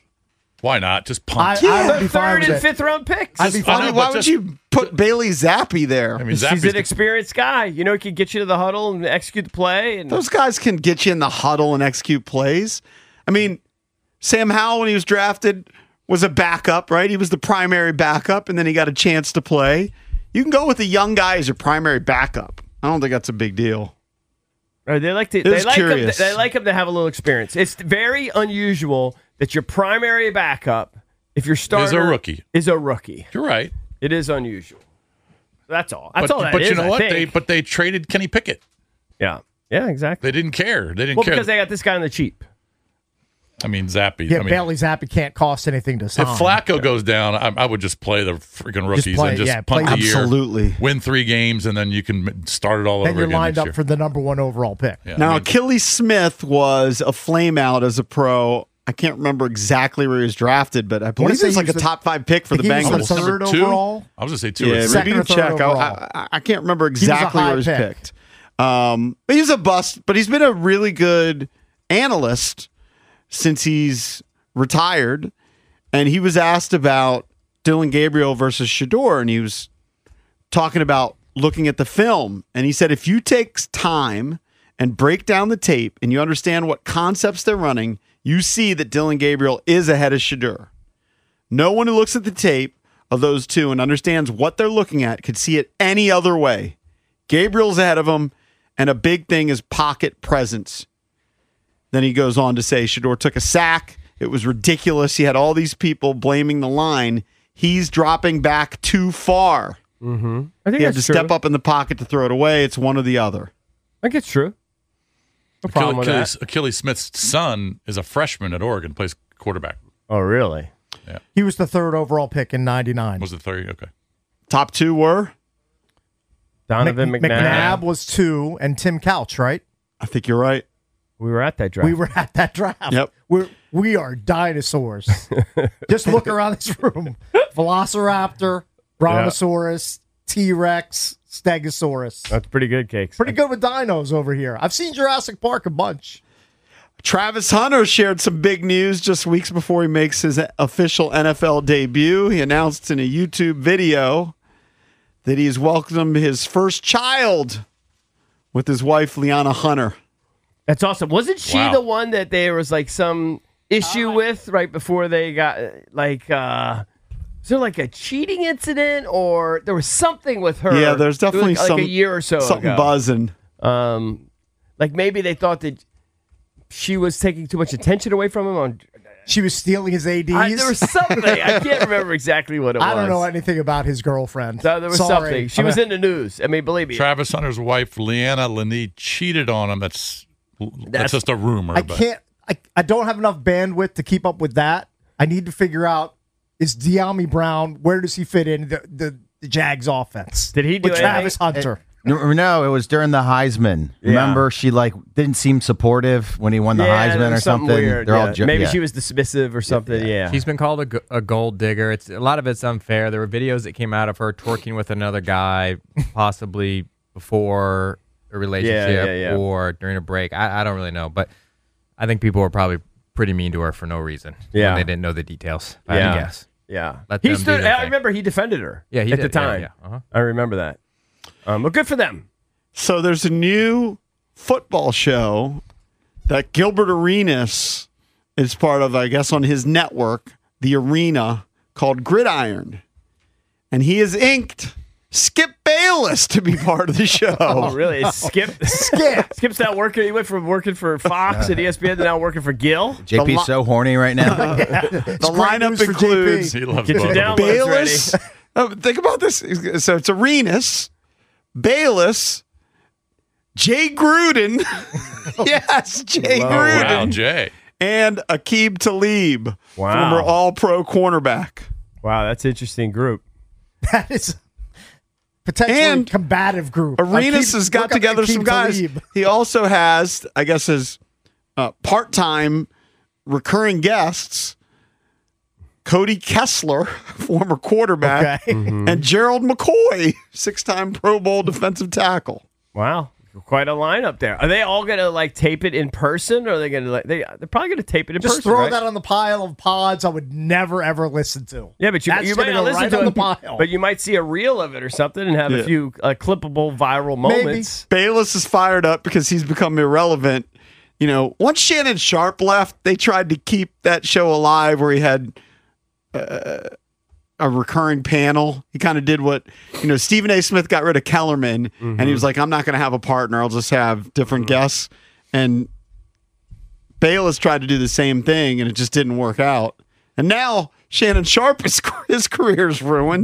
Why not? Just punt. They're third and fifth round picks. I'd be fine. Why would you put Bailey Zappi there? I mean, he's an experienced guy. You know, he can get you to the huddle and execute the play. And those guys can get you in the huddle and execute plays. I mean, Sam Howell, when he was drafted, was a backup, right? He was the primary backup, and then he got a chance to play. You can go with a young guy as your primary backup. I don't think that's a big deal. They like to. They like him to have a little experience. It's very unusual that your primary backup, if your starter is a rookie. You're right. It is unusual. That's all. That's all that but is, you know I what? think. They traded Kenny Pickett. Yeah, exactly. They didn't care. They didn't well, care because they got this guy on the cheap. I mean, Zappi. Yeah, I mean, Bailey Zappi can't cost anything to sign. If Flacco goes down, I would just play the freaking rookies and just punt the year. Absolutely. Win 3 games, and then you can start it all then over you're again lined next up year. for the number 1 overall pick. Yeah, now, Achilles Smith was a flameout as a pro. I can't remember exactly where he was drafted, but I believe he was like a top 5 pick for the Bengals. Was the third overall? I was going to say 2. Yeah, Second maybe or third check. overall. I can't remember exactly where he was pick. picked. But he's a bust, but he's been a really good analyst since he's retired. And he was asked about Dylan Gabriel versus Shedeur, and he was talking about looking at the film. And he said, if you take time and break down the tape and you understand what concepts they're running, you see that Dylan Gabriel is ahead of Shedeur. No one who looks at the tape of those two and understands what they're looking at could see it any other way. Gabriel's ahead of him, and a big thing is pocket presence. Then he goes on to say Shedeur took a sack. It was ridiculous. He had all these people blaming the line. He's dropping back too far. Mm-hmm. I think he had to that's step true. up in the pocket to throw it away. It's one or the other. I think it's true. No problem with that. Achilles Smith's son is a freshman at Oregon, plays quarterback. Oh, really? Yeah. He was the 3rd overall pick in 99. Was it 3? Okay. Top 2 were? Donovan McNabb. McNabb was 2, and Tim Couch, right? I think you're right. We were at that draft. Yep. We are dinosaurs. Just look around this room. Velociraptor, Brontosaurus, T-Rex, Stegosaurus. That's pretty good, Cakes. Pretty good with dinos over here. I've seen Jurassic Park a bunch. Travis Hunter shared some big news just weeks before he makes his official NFL debut. He announced in a YouTube video that he's welcomed his first child with his wife, Liana Hunter. That's awesome. Wasn't she the one that there was like some issue with right before they got like is there like a cheating incident or there was something with her? Yeah, there's definitely like a year or so something ago. buzzing. Like maybe they thought that she was taking too much attention away from him. She was stealing his ADs. There was something. I can't remember exactly what it was. I don't know anything about his girlfriend. No, there was something. She was in the news. I mean, believe me. Travis Hunter's wife, Leanna Lene, cheated on him. That's just a rumor. I don't have enough bandwidth to keep up with that. I need to figure out, is De'Ami Brown, where does he fit in the Jags offense? Did he do with Travis Hunter? No, it was during the Heisman. Yeah. Remember, she didn't seem supportive when he won the Heisman or something. Weird. They're all Maybe she was dismissive or something. Yeah. She's been called a gold digger. A lot of it's unfair. There were videos that came out of her twerking with another guy, possibly before a relationship or during a break. I don't really know, but I think people were probably pretty mean to her for no reason. Yeah. When they didn't know the details. I guess. Yeah. Let He them do stood. their I thing. remember he defended her. Yeah, he at did. the time. Yeah, yeah. I remember that. But good for them. So there's a new football show that Gilbert Arenas is part of, I guess, on his network, The Arena, called Gridiron. And he has inked Skip Bayless to be part of the show. Oh, really? Is Skip's now working. He went from working for Fox and ESPN to now working for Gil. JP's so horny right now. The lineup includes He loves Get your both. downloads Bayless. ready. Think about this. So it's Arenas, Bayless, Jay Gruden. Yes, Jay Oh, Gruden. wow, Jay. And Aqib Talib, Wow. former All-Pro cornerback. Wow, that's an interesting group. That is potentially And combative group. Arenas has got look up together Aqib some guys. Talib. He also has, I guess, his part-time recurring guests, Cody Kessler, former quarterback, Okay. and Gerald McCoy, 6-time Pro Bowl defensive tackle. Wow, quite a lineup there. Are they all gonna like tape it in person, or are they gonna they're probably gonna tape it in Just person? throw right? that on the pile of pods I would never ever listen to. Yeah, but you That's might gonna not go listen right to on it, the pile. but you might see a reel of it or something and have Yeah. a few clippable viral moments. Bayless is fired up because he's become irrelevant. You know, once Shannon Sharp left, they tried to keep that show alive where he had a recurring panel. He kind of did what, Stephen A. Smith got rid of Kellerman, and he was like, I'm not going to have a partner. I'll just have different guests. And Bayless tried to do the same thing, and it just didn't work out. And now Shannon Sharp, his career's ruined.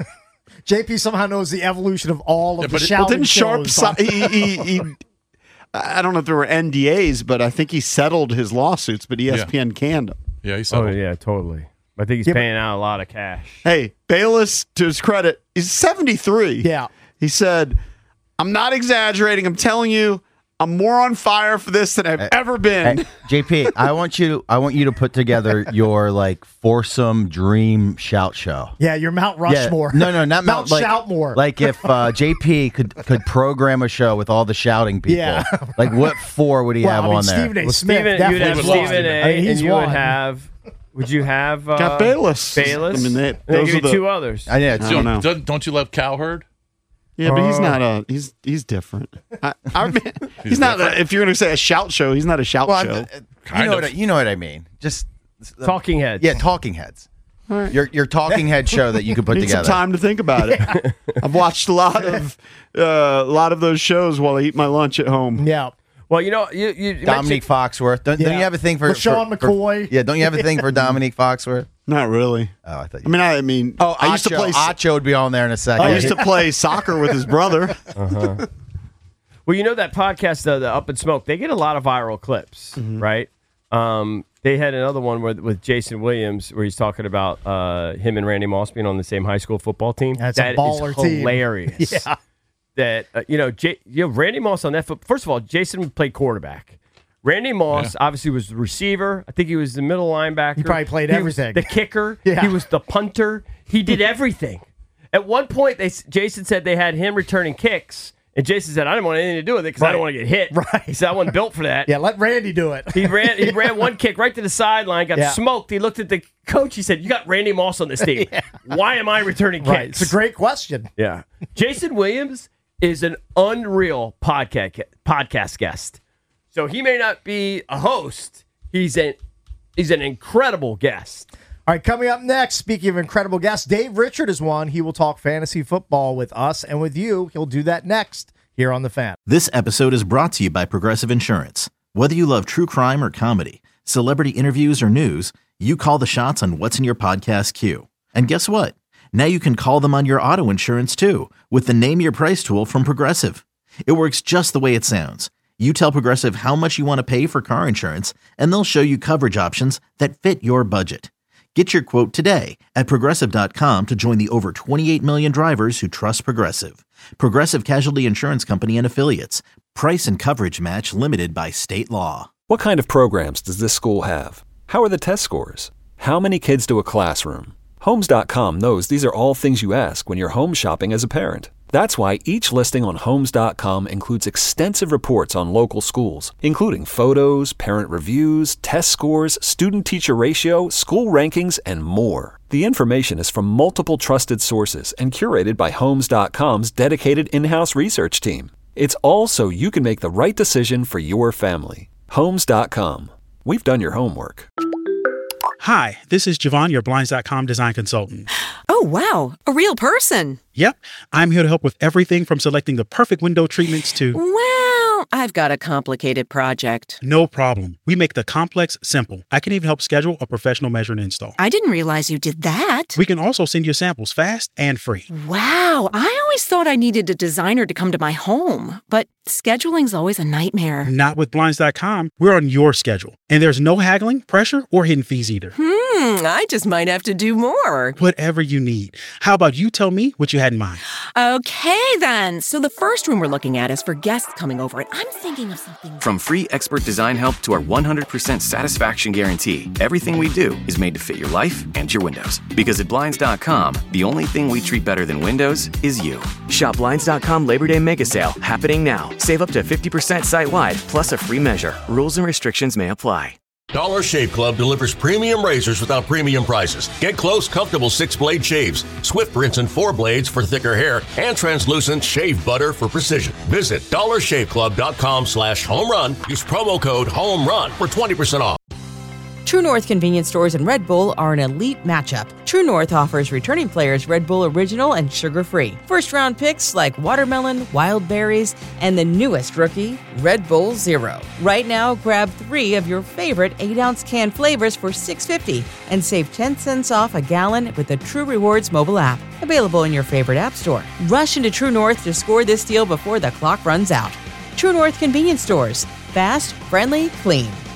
JP somehow knows the evolution of all of the Well, shouting didn't Sharp shows. he I don't know if there were NDAs, but I think he settled his lawsuits, but ESPN canned him. Yeah, he Oh settled. yeah, totally. I think he's paying out a lot of cash. Hey, Bayless, to his credit, he's 73. Yeah. He said, I'm not exaggerating. I'm telling you, I'm more on fire for this than I've ever been. Hey, JP, I want you to put together your foursome dream shout show. Yeah, your Mount Rushmore. Yeah. No, not Mount Mount Shoutmore. Like if JP could program a show with all the shouting people. Yeah. Like what four would he have on there? Stephen A. Well, Smith Stephen, you'd definitely have would Stephen love. A. I mean, he's and you one. would have. Would you have Got Bayless. Bayless. I mean, And those give are you the- two others. I So, know. don't you love Cowherd? Yeah, but he's not he's different. I mean, he's not if you're going to say a shout show, he's not a shout Well, show. you know what I mean. Just Talking Heads. Yeah, Talking Heads. Your Talking Head show that you could put Need together. some time to think about it. I've watched a lot of those shows while I eat my lunch at home. Yeah. Well, you Dominique Foxworth. Don't you have a thing for Sean McCoy? Yeah, don't you have a thing for Dominique Foxworth? Not really. Oh, I thought. I mean, I used to play. Acho would be on there in a second. I used to play soccer with his brother. Well, that podcast, the Up in Smoke, they get a lot of viral clips, right? They had another one with Jason Williams where he's talking about him and Randy Moss being on the same high school football team. That's a That baller is team. hilarious. Yeah. That Randy Moss on that first of all, Jason played quarterback. Randy Moss obviously was the receiver. I think he was the middle linebacker. He probably played He was everything. the kicker. Yeah. He was the punter. He did everything. At one point, Jason said they had him returning kicks, and Jason said, "I didn't want anything to do with it because I don't want to get hit." Right. He said, "I wasn't built for that." Yeah, let Randy do it. He ran one kick right to the sideline, got Yeah. smoked. He looked at the coach. He said, "You got Randy Moss on this team. Why am I returning kicks?" Right. It's a great question. Yeah. Jason Williams is an unreal podcast guest. So he may not be a host. He's an incredible guest. All right, coming up next, speaking of incredible guests, Dave Richard is one. He will talk fantasy football with us and with you. He'll do that next here on The Fan. This episode is brought to you by Progressive Insurance. Whether you love true crime or comedy, celebrity interviews or news, you call the shots on what's in your podcast queue. And guess what? Now you can call them on your auto insurance too with the Name Your Price tool from Progressive. It works just the way it sounds. You tell Progressive how much you want to pay for car insurance, and they'll show you coverage options that fit your budget. Get your quote today at Progressive.com to join the over 28 million drivers who trust Progressive. Progressive Casualty Insurance Company and Affiliates. Price and coverage match limited by state law. What kind of programs does this school have? How are the test scores? How many kids do a classroom? Homes.com knows these are all things you ask when you're home shopping as a parent. That's why each listing on Homes.com includes extensive reports on local schools, including photos, parent reviews, test scores, student-teacher ratio, school rankings, and more. The information is from multiple trusted sources and curated by Homes.com's dedicated in-house research team. It's all so you can make the right decision for your family. Homes.com. We've done your homework. Hi, this is Javon, your Blinds.com design consultant. Oh, wow. A real person. Yep. I'm here to help with everything from selecting the perfect window treatments to... Well, I've got a complicated project. No problem. We make the complex simple. I can even help schedule a professional measure and install. I didn't realize you did that. We can also send you samples fast and free. Wow. I always thought I needed a designer to come to my home, but scheduling's always a nightmare. Not with Blinds.com. We're on your schedule. And there's no haggling, pressure, or hidden fees either. I just might have to do more. Whatever you need. How about you tell me what you had in mind? Okay, then. So the first room we're looking at is for guests coming over, and I'm thinking of something... From free expert design help to our 100% satisfaction guarantee, everything we do is made to fit your life and your windows. Because at Blinds.com, the only thing we treat better than windows is you. Shop Blinds.com Labor Day Mega Sale, happening now. Save up to 50% site-wide, plus a free measure. Rules and restrictions may apply. Dollar Shave Club delivers premium razors without premium prices. Get close, comfortable 6-blade shaves, Swift Rinse and 4 blades for thicker hair, and translucent shave butter for precision. Visit dollarshaveclub.com/homerun. Use promo code HOMERUN for 20% off. True North convenience stores and Red Bull are an elite matchup. True North offers returning players Red Bull Original and sugar-free. First-round picks like watermelon, wild berries, and the newest rookie, Red Bull Zero. Right now, grab 3 of your favorite 8-ounce can flavors for $6.50 and save 10 cents off a gallon with the True Rewards mobile app. Available in your favorite app store. Rush into True North to score this deal before the clock runs out. True North convenience stores. Fast, friendly, clean.